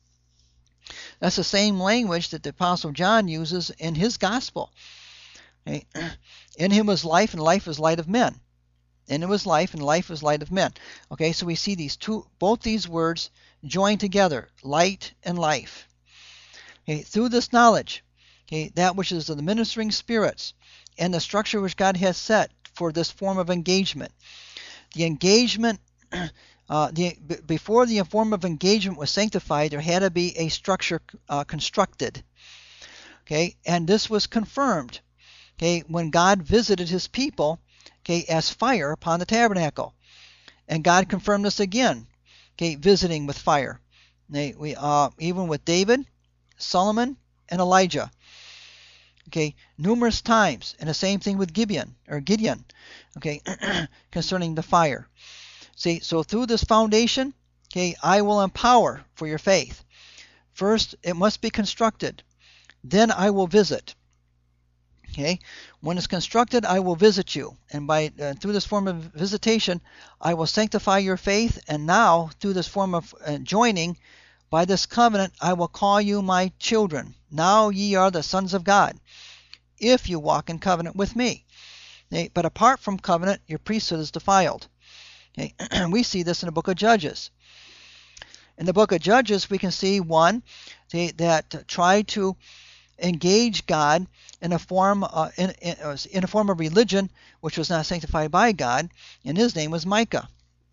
That's the same language that the Apostle John uses in his gospel. Okay? In him was life, and life was light of men. In him was life, and life was light of men. Okay, so we see these two, both these words joined together, light and life. Okay, through this knowledge, okay, that which is of the ministering spirits, and the structure which God has set for this form of engagement. The engagement, uh, the, b- before the form of engagement was sanctified, there had to be a structure uh, constructed. Okay, and this was confirmed. Okay, when God visited his people, okay, as fire upon the tabernacle, and God confirmed this again. Okay, visiting with fire. They, we uh, even with David, Solomon, and Elijah. Okay, numerous times, and the same thing with Gibeon or Gideon. Okay, concerning the fire. See, so through this foundation, okay, I will empower for your faith. First, it must be constructed. Then I will visit. Okay, when it's constructed, I will visit you, and by uh, through this form of visitation, I will sanctify your faith. And now, through this form of uh, joining, by this covenant, I will call you my children. Now ye are the sons of God, if you walk in covenant with me. Okay, but apart from covenant, your priesthood is defiled. Okay, we see this in the book of Judges. In the book of Judges, we can see one okay, that tried to engage God in a form uh, in, in, in a form of religion which was not sanctified by God, and his name was Micah.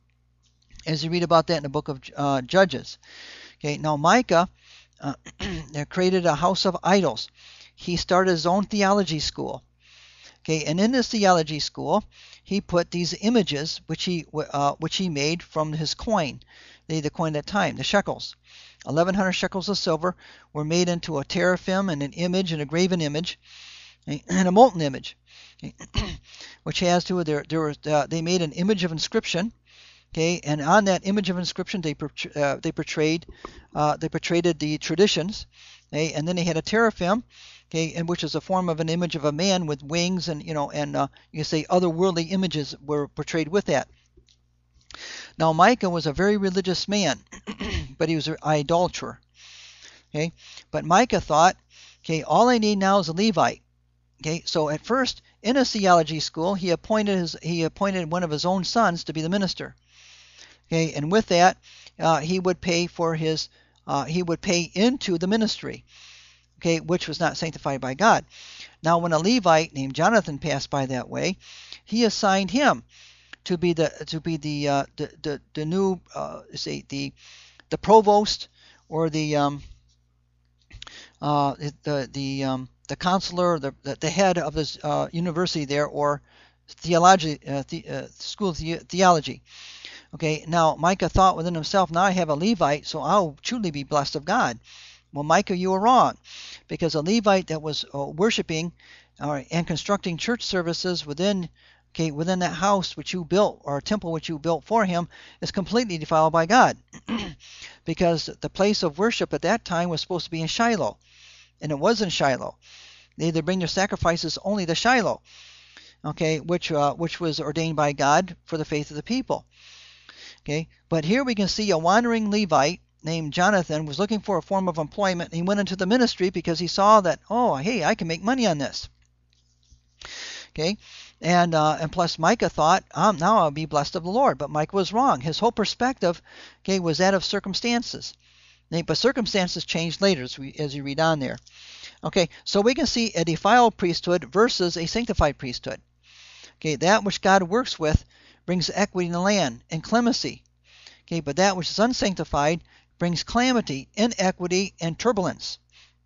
As you read about that in the book of uh, Judges. Okay, now Micah uh, created a house of idols. He started his own theology school. Okay, and in this theology school, he put these images which he uh, which he made from his coin, the, the coin at that time, the shekels. eleven hundred shekels of silver were made into a teraphim and an image, and a graven image, and a molten image, which has to there there was uh, they made an image of inscription, okay, and on that image of inscription they uh, they portrayed uh, they portrayed the traditions, okay, and then they had a teraphim, okay, and which is a form of an image of a man with wings, and you know, and uh, you can say otherworldly images were portrayed with that. Now Micah was a very religious man, but he was an idolater. Okay, but Micah thought, okay, all I need now is a Levite. Okay, so at first in a theology school, he appointed his he appointed one of his own sons to be the minister. Okay, and with that, uh, he would pay for his uh, he would pay into the ministry. Okay, which was not sanctified by God. Now, when a Levite named Jonathan passed by that way, he assigned him to be the to be the uh, the, the the new uh, say the the provost or the um, uh, the the um, the counselor, the the head of this uh, university there, or theology uh, the, uh, school of the, theology. Okay, now Micah thought within himself, now I have a Levite, so I'll truly be blessed of God. Well, Micah, you were wrong, because a Levite that was uh, worshiping uh, and constructing church services within okay, within that house which you built, or a temple which you built for him, is completely defiled by God. Because the place of worship at that time was supposed to be in Shiloh, and it was in Shiloh. They had to bring their sacrifices only to Shiloh, okay, which uh, which was ordained by God for the faith of the people. Okay, but here we can see a wandering Levite named Jonathan was looking for a form of employment. He went into the ministry because he saw that, oh, hey, I can make money on this. Okay, and uh, and plus Micah thought, um, now I'll be blessed of the Lord. But Micah was wrong. His whole perspective, okay, was that of circumstances. But circumstances changed later, as, we, as you read on there. Okay, so we can see a defiled priesthood versus a sanctified priesthood. Okay, that which God works with brings equity in the land and clemency. Okay, but that which is unsanctified brings calamity, inequity, and turbulence,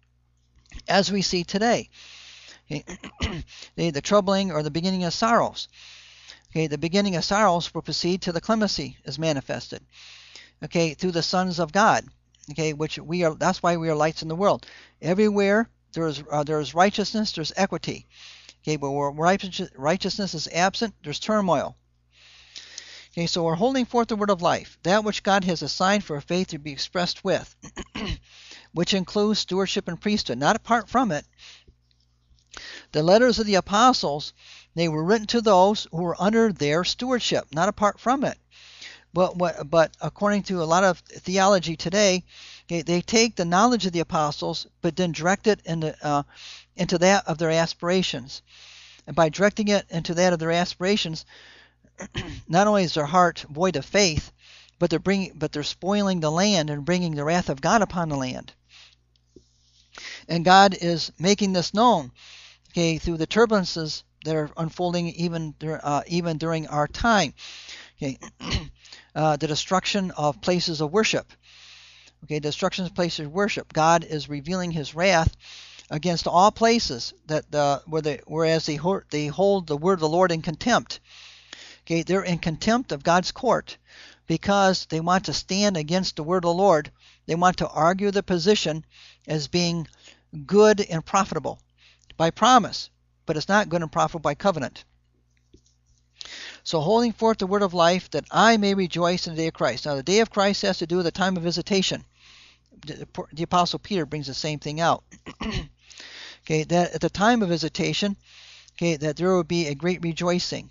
as we see today. Okay. the, the troubling or the beginning of sorrows. Okay, the beginning of sorrows will proceed to the clemency is manifested. Okay, through the sons of God. Okay, which we are. That's why we are lights in the world. Everywhere there's uh, there's righteousness, there's equity. Okay, but where righteousness is absent, there's turmoil. Okay, so we're holding forth the word of life, that which God has assigned for faith to be expressed with, which includes stewardship and priesthood, not apart from it. The letters of the apostles, they were written to those who were under their stewardship, not apart from it. But what, but according to a lot of theology today, okay, they take the knowledge of the apostles, but then direct it into uh, into that of their aspirations. And by directing it into that of their aspirations, not only is their heart void of faith, but they're bringing, but they're spoiling the land and bringing the wrath of God upon the land. And God is making this known, okay, through the turbulences that are unfolding even uh, even during our time. Okay, uh, the destruction of places of worship. Okay, destruction of places of worship. God is revealing His wrath against all places that uh, where they, whereas they hold, they hold the word of the Lord in contempt. Okay, they're in contempt of God's court because they want to stand against the word of the Lord. They want to argue the position as being good and profitable by promise, but it's not good and profitable by covenant. So holding forth the word of life, that I may rejoice in the day of Christ. Now the day of Christ has to do with the time of visitation. The, the Apostle Peter brings the same thing out. Okay, that at the time of visitation, okay, that there will be a great rejoicing.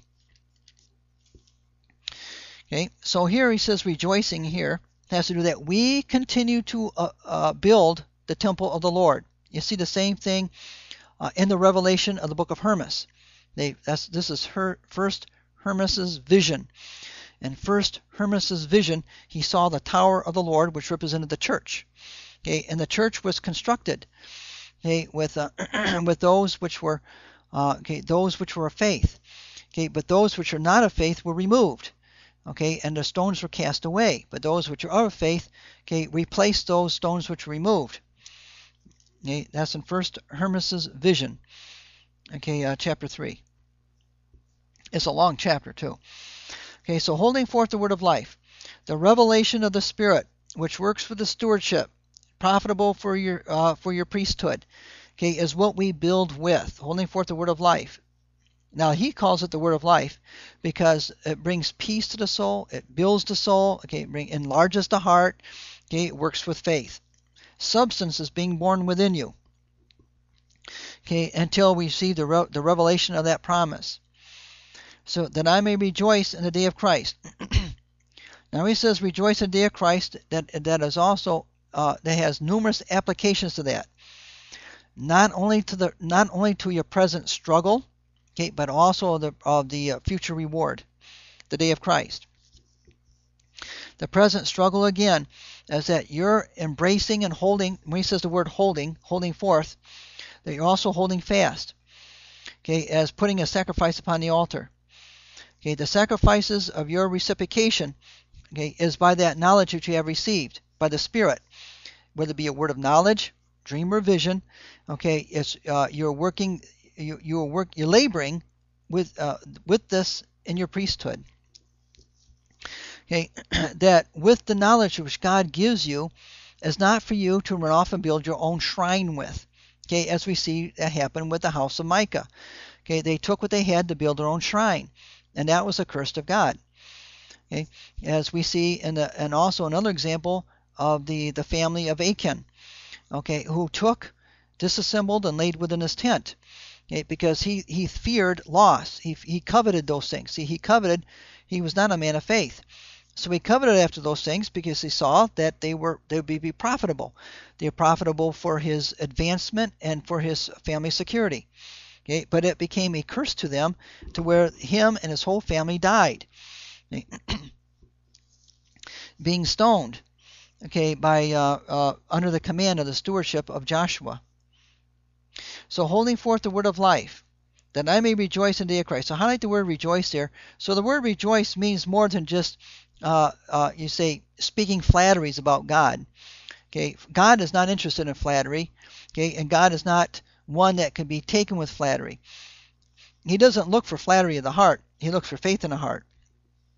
Okay, so here he says rejoicing here has to do that we continue to uh, uh, build the temple of the Lord. You see the same thing uh, in the revelation of the book of Hermas. They, that's, this is her, first Hermas's vision. And first Hermas's vision, he saw the tower of the Lord, which represented the church. Okay, and the church was constructed, okay, with uh, with those which were uh, okay, those which were of faith. Okay, but those which are not of faith were removed. Okay, and the stones were cast away, but those which are of faith, okay, replaced those stones which were removed. Okay, that's in First Hermas's vision. Okay, uh, chapter three. It's a long chapter too. Okay, so holding forth the word of life, the revelation of the Spirit, which works for the stewardship, profitable for your uh, for your priesthood. Okay, is what we build with, holding forth the word of life. Now, he calls it the word of life because it brings peace to the soul, it builds the soul, okay, it bring, enlarges the heart, okay, it works with faith. Substance is being born within you, okay, until we see the, re- the revelation of that promise. So that I may rejoice in the day of Christ. Now he says rejoice in the day of Christ, that, that is also, uh, that has numerous applications to that. Not only to the, not only to your present struggle, okay, but also the, of the uh, future reward, the day of Christ. The present struggle, again, is that you're embracing and holding, when he says the word holding, holding forth, that you're also holding fast, okay, as putting a sacrifice upon the altar. Okay, the sacrifices of your reciprocation, okay, is by that knowledge which you have received, by the Spirit, whether it be a word of knowledge, dream or vision, okay, it's, uh, you're working, you, you're, work, you're laboring with, uh, with this in your priesthood. Okay, that with the knowledge which God gives you is not for you to run off and build your own shrine with. Okay, as we see that happen with the house of Micah. Okay, they took what they had to build their own shrine, and that was accursed of God. Okay, as we see in the, and also another example of the, the family of Achan, okay, who took, disassembled, and laid within his tent. Okay, because he, he feared loss. He, he coveted those things. See, he coveted, he was not a man of faith. So he coveted after those things because he saw that they were they would be profitable. They were profitable for his advancement and for his family security. Okay, but it became a curse to them, to where him and his whole family died, okay. Being stoned, okay, by uh, uh, under the command of the stewardship of Joshua. So holding forth the word of life, that I may rejoice in the day of Christ. So highlight the word rejoice there. So the word rejoice means more than just Uh, uh, you say speaking flatteries about God. Okay, God is not interested in flattery. Okay, and God is not one that can be taken with flattery. He doesn't look for flattery of the heart. He looks for faith in the heart.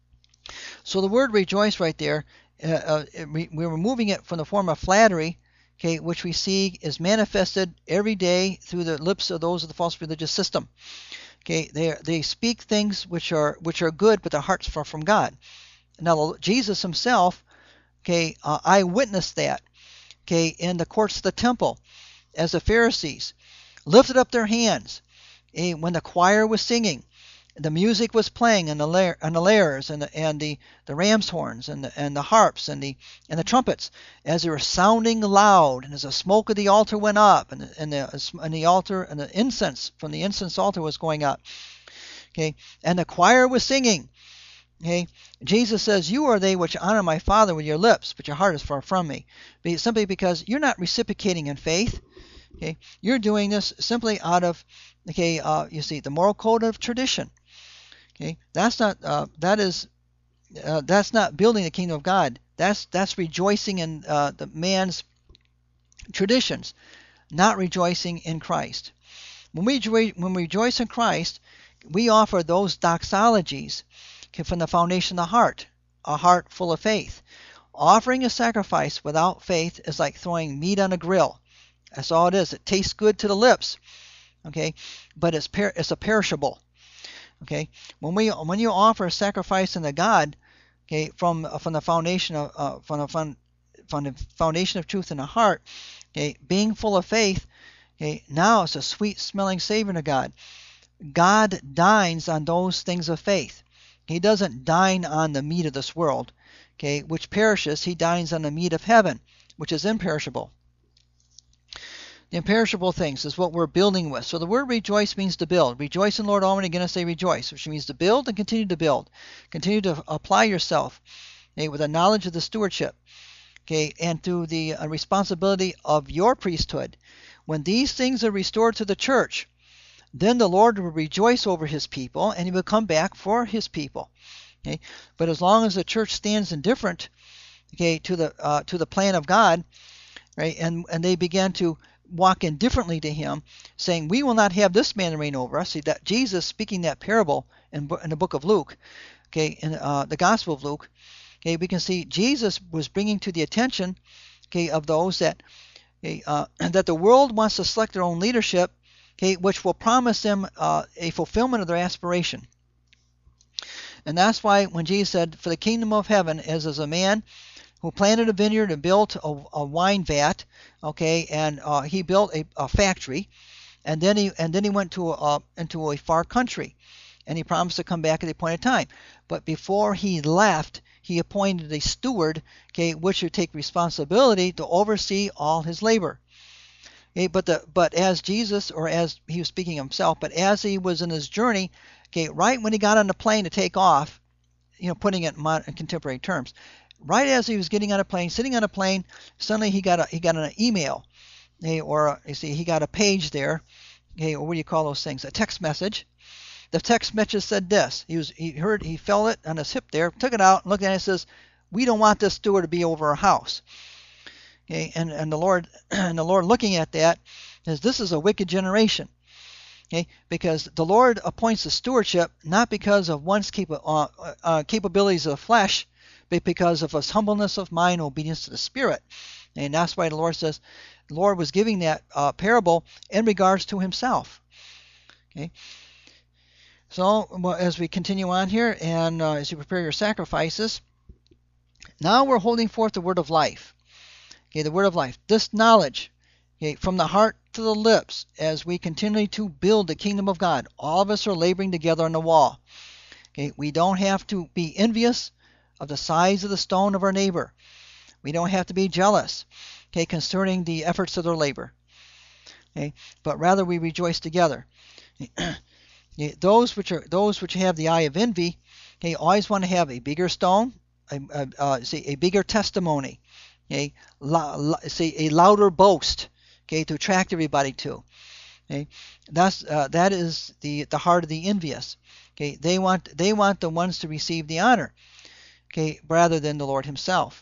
So the word rejoice right there, uh, uh, we're removing it from the form of flattery, okay, which we see is manifested every day through the lips of those of the false religious system. Okay, they they speak things which are which are good, but their hearts far from God. Now Jesus himself, okay, uh, I witnessed that, okay, in the courts of the temple, as the Pharisees lifted up their hands, eh, when the choir was singing, the music was playing, and the lyre, and the lyres, and the and the, the ram's horns, and the and the harps, and the and the trumpets, as they were sounding loud, and as the smoke of the altar went up, and the, and the and the altar and the incense from the incense altar was going up, okay, and the choir was singing. Okay, Jesus says, "You are they which honor my Father with your lips, but your heart is far from me," simply because you're not reciprocating in faith. Okay, you're doing this simply out of, okay, uh, you see, the moral code of tradition. Okay, that's not uh, that is uh, that's not building the kingdom of God. That's that's rejoicing in uh, the man's traditions, not rejoicing in Christ. When we when we rejoice in Christ, we offer those doxologies from the foundation of the heart, a heart full of faith. Offering a sacrifice without faith is like throwing meat on a grill. That's all it is. It tastes good to the lips, okay, but it's per it's a perishable. Okay, when we when you offer a sacrifice unto God, okay, from from the foundation of uh, from the fun, from the foundation of truth in the heart, okay, being full of faith, okay, now it's a sweet smelling savor to God. God dines on those things of faith. He doesn't dine on the meat of this world, okay, which perishes. He dines on the meat of heaven, which is imperishable. The imperishable things is what we're building with. So the word rejoice means to build. Rejoice in the Lord always. Again, I say rejoice, which means to build and continue to build. Continue to apply yourself, okay, with a knowledge of the stewardship, okay, and through the uh, responsibility of your priesthood. When these things are restored to the church, then the Lord will rejoice over his people, and he will come back for his people. Okay? But as long as the church stands indifferent, okay, to the uh, to the plan of God, right, and and they begin to walk indifferently to him, saying, "We will not have this man reign over us." See that Jesus speaking that parable in, in the book of Luke, okay, in uh, the Gospel of Luke, okay, we can see Jesus was bringing to the attention, okay, of those that, okay, uh, that the world wants to select their own leadership, okay, which will promise them uh, a fulfillment of their aspiration. And that's why when Jesus said, "For the kingdom of heaven is as a man who planted a vineyard and built a, a wine vat," okay, and uh, he built a, a factory, and then he and then he went to a, into a far country, and he promised to come back at the appointed time. But before he left, he appointed a steward, okay, which would take responsibility to oversee all his labor. Okay, but the but as Jesus, or as he was speaking himself, but as he was in his journey, okay, right when he got on the plane to take off, you know, putting it in, modern, in contemporary terms, right as he was getting on a plane, sitting on a plane, suddenly he got a he got an email, okay, or a, you see, he got a page there, okay, or what do you call those things? A text message. The text message said this. He was he heard he felt it on his hip there, took it out, and looked at it, and says, "We don't want this steward to be over our house." Okay, and, and the Lord and the Lord looking at that says, "This is a wicked generation." Okay, because the Lord appoints the stewardship not because of one's capa uh, uh, capabilities of the flesh, but because of his humbleness of mind, obedience to the Spirit. And that's why the Lord says the Lord was giving that uh, parable in regards to himself. Okay. So well, as we continue on here, and uh, as you prepare your sacrifices, now we're holding forth the word of life. Okay, the word of life. This knowledge, okay, from the heart to the lips, as we continue to build the kingdom of God. All of us are laboring together on the wall. Okay, we don't have to be envious of the size of the stone of our neighbor. We don't have to be jealous, okay, concerning the efforts of their labor. Okay, but rather we rejoice together. Okay, those which are those which have the eye of envy, okay, always want to have a bigger stone, a, a, uh, see, a bigger testimony. Okay, la, la, say a louder boast, okay, to attract everybody to. Okay, that's uh, that is the the heart of the envious. Okay, they want they want the ones to receive the honor, okay, rather than the Lord Himself.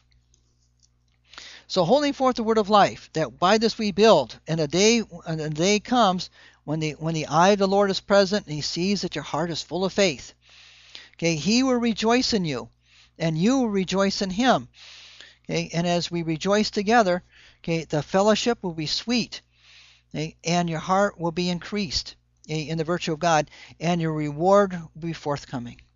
So holding forth the word of life, that by this we build, and a day and a day comes when the when the eye of the Lord is present and He sees that your heart is full of faith. Okay, He will rejoice in you, and you will rejoice in Him. Okay, and as we rejoice together, Okay, the fellowship will be sweet, okay, and your heart will be increased, okay, in the virtue of God, and your reward will be forthcoming.